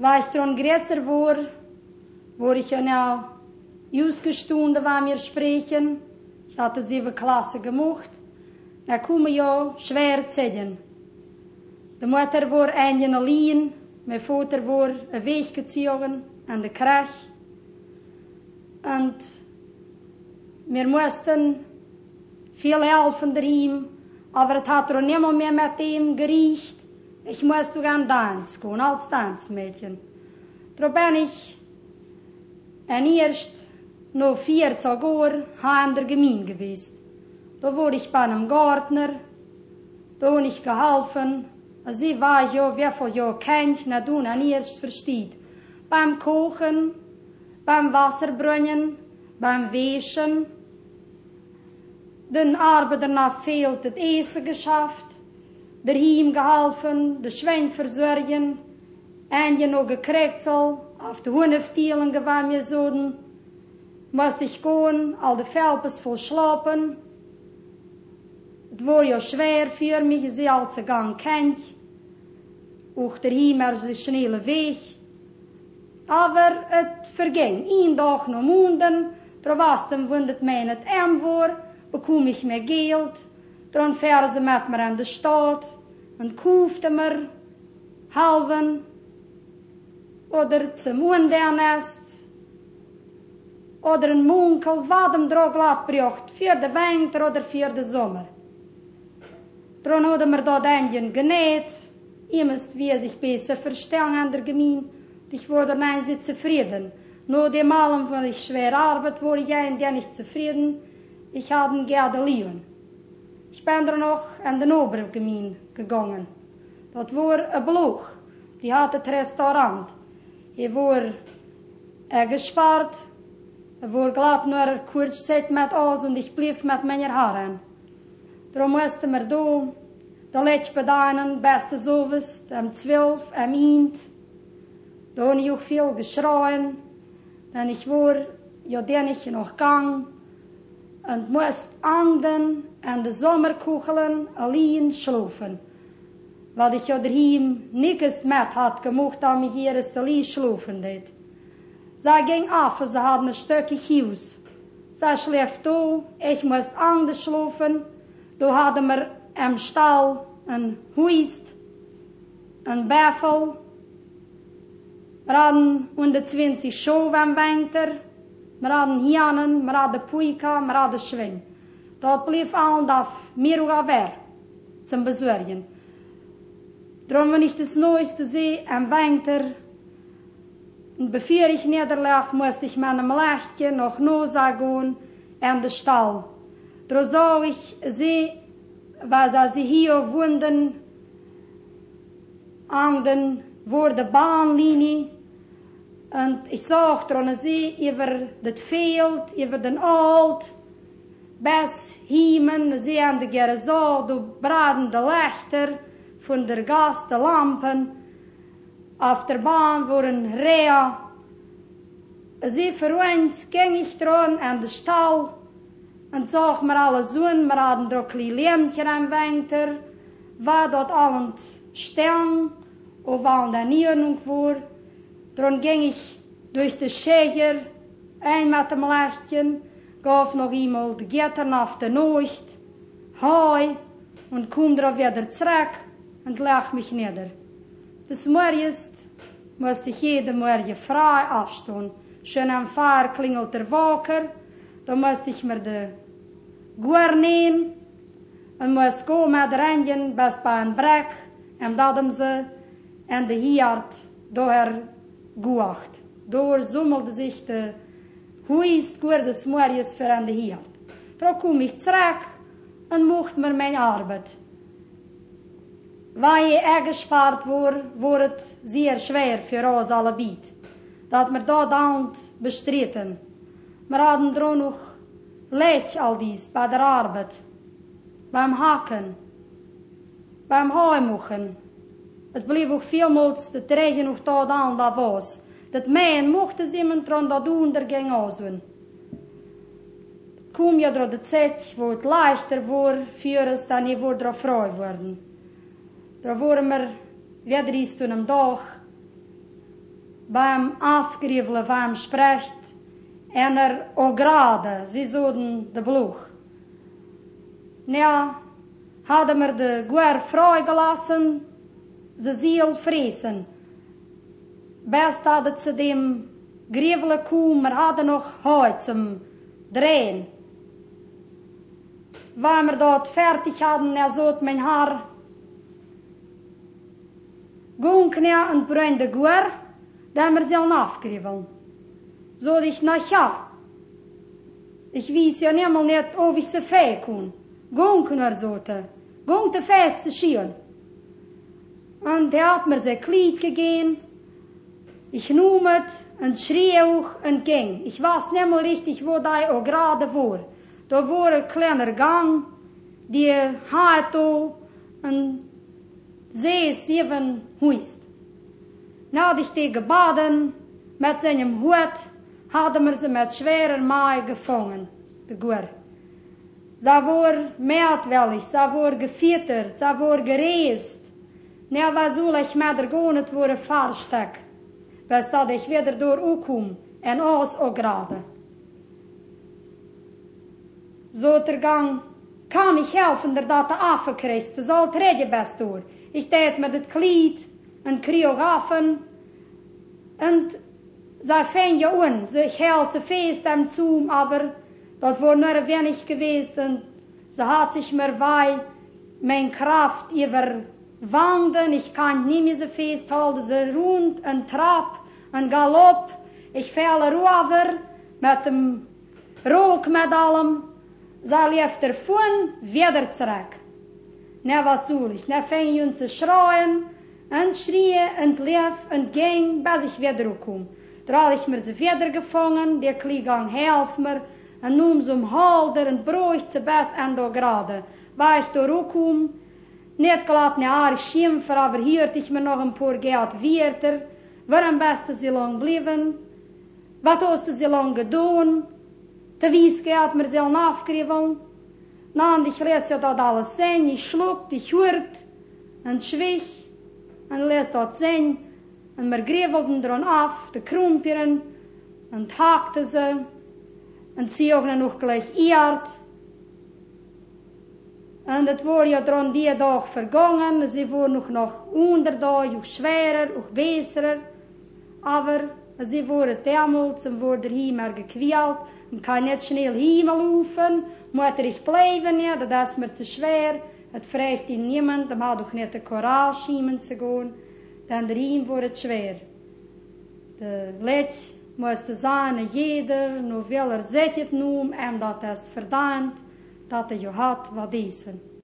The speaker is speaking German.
Weil ich dran größer wurde ich ja noch ausgestunde, wenn wir sprechen. Ich hatte 7 Klasse gemacht. Da komme ja schwer Zeiten. Die Mutter war ein allein, mein Vater war weggezogen an der Krach. Und wir mussten viel helfen daheim, aber es hat auch niemand mehr mit ihm gericht. Ich musste gehen tanzen, als Tanzmädchen. Da bin ich erst noch 40 Jahre in der Gemeinde gewesen. Da wurde ich bei einem Gärtner, da habe ich geholfen. Sie weiß ja, wie viel Jahre kennt, na du erst versteht. Beim Kochen, beim Wasserbrunnen, beim Wäschen. Den Arbeiter hat viel das Essen geschafft, der Heim geholfen, der Schwein versorgen, und noch gekriegt soll, auf die Hundeftielen gewann mir soden, musste ich gehen, all die Felpes voll schlafen. Es war ja schwer für mich, sie als sie gang kennt, auch der Heim der schnelle Weg. Aber es verging, ein Tag noch Monden, trotzdem wundert mij het war, bekomme ich mehr Geld, dann fahren sie mit mir an die Stadt und kaufte mir halben oder zum Undernest oder ein Munkel, was dem Droglat braucht, für den Winter oder für den Sommer. Dann haben wir dort Indien genäht, ihr müsst wie sich besser verstellen an der Gemeinde, ich wurde nein sie zufrieden. Nur dem allem, wenn ich schwer arbeite, wurde ich ein der nicht zufrieden, ich habe gerne lieben. Ich bin dann noch an den Obergemeinde gegangen. Dort war ein Bluch, die hatte das Restaurant. Hier war gespart, war glatt nur kurz Zeit mit uns und ich blieb mit meinen Haaren. Darum mussten wir da letzte bedeinen, beste Sowas, 12, 1. Da habe ich auch viel geschrien, denn ich war ja der nicht noch gegangen und musste anden an den Sommerkucheln allein schlafen. Weil ich ja daheim nichts mit hat gemacht, da mich hier ist allein schlafen det. Sie ging auf, sie hat ein Stückchen Haus. Sie schläft da, ich musste anders schlafen. Da hatten wir im Stall ein Huist, ein Bäffel. Wir hatten 120 Schuhe am Winter. Wir hatten Hyänen, wir hatten Puika, wir hatten Schwein. Dort blieb allen auf mir und wer zum Besorgen. Darum, wenn ich das Neueste sehe, am Winter, und bevor ich niederlag, musste ich meinem Lächtchen noch Nosa gehen in den Stall. Darum sah ich sie, weil sie hier wohnen, an den, vor der Bahnlinie, und ich sah dran sie über das Feld, über den Alt, bis hiemen, sie an der Gerasol, du bradende Lichter von der Gas, der Lampen, auf der Bahn waren Reha. Sie für uns ging ich dran an den Stall und sah mir alle Sohn, wir hatten doch ein kleines Lämmchen am Winter, war dort allen Stern, und war in der Niederung war. Dann ging ich durch die Schäger, ein mit dem Lächtchen, gab noch einmal die Gittern auf der Nacht, Heu, und kam darauf wieder zurück und lag mich nieder. Des Morgens musste ich jeden Morgen frei aufstehen. Schon am Fahr klingelt der Waker, da musste ich mir die Guer nehmen und musste gehen mit der Indien bis bei einem Breck, und da haben sie in der Hiert daher gewacht. Da summelte sich der Huist Guer des Morgens für an der Hiert. Da kam ich zurück und machte mir meine Arbeit. Weil ich gespart wurde es sehr schwer für uns alle beide. Dat wir dort Hand bestritten. Wir hatten dran noch Leid all dies bei der Arbeit, beim Haken, beim Heumachen. Es blieb auch vielmals der Träger noch dort an, da was. Dat Mähen mochte sie mir dran da unterging auswählen. Kom ja durch die Zeit, wo es leichter war, für es dann ich wurde drauf frei worden. Da waren wir wieder ist an einem Tag, beim Afgrievelen, beim sprecht, en auch gerade, sie soden de Bluch. Ja, hadden wir de Guer freigelassen, ze ziel fressen. Best hadden ze dem Grievelen koen, maar hadden nog Holz zum Drehen. Weil wir dort fertig hadden, sollt mein Haar gunken und brünn de Guer, dann wir sollen aufgriebeln. So ich na ja. Ich weiß ja nimmer nicht, ob ich sie fähig kann. Gunken er sollte. Gunken fest zu schieren. Und er hat mir sein Kleid gegeben. Ich nahm es und schrie auch und ging. Ich weiß nicht mehr richtig, wo da auch gerade war. Da war ein kleiner Gang, die hat und 6, 7 Huist. Na, ich die gebaden, mit seinem Hut, hadden wir sie mit schwerer Mai gefangen, de Guer. Sie war mehrtwellig, sie war gefüttert, sie war gereist. Na, was soll ich mit der Gonet worden versteck, bis dat ich wieder door ook kom, en alles ook gerade. So der Gang, kam ich helfen, der dat afgekriegt, das soll treden best door. Ich deed met het Kleid, en krieg affen, en zij fing je an, sie hält sie fest am Zoom, aber das war nur wenig gewesen, und sie hat sich mir wei, mein Kraft überwanden, ich kann nicht mehr so festhalten, sie rund, ein Trab, ein Galopp, ich fälle rüber, mit dem Ruck, mit allem, sie lief davon, wieder zurück. Na, was soll ich? Na, fing ich an zu schreien, und schrie, und lief, und ging, bis ich wieder kom. Da habe ich mir sie wieder gefangen, der Kliegang helft mir, und nun zum Halder, und bräuchte sie bis an da gerade. Weil ich da kom, nicht glatt ne Haare schimpfen, aber hörte ich mir noch ein paar Geld weiter, war am besten sie lang blieben, was hast du sie lang getan, der Wieske hat mir sie aufgerieben, na, und ich lese ja dort alles sehen, ich schluckt, ich hört, und schwich, und lese dort sehen, und wir grievelten dran auf, die Krumpieren, und hakte sie, und sie auch noch gleich iert. Und het war ja dran die Tag vergangen, sie war noch unterdag, auch schwerer, auch besser, aber sie waren damals und wurde hier gequält, und kann nicht schnell hinlaufen, muss ich bleiben, ja, das ist mir zu schwer, het fragt ihn niemand, man hat auch nicht die Courage, jemand zu gehen, denn der Riem wurde schwer. Der Letsch musste sein, jeder, nur will setzt nun, und das ist verdammt, dat ja hat, wat is.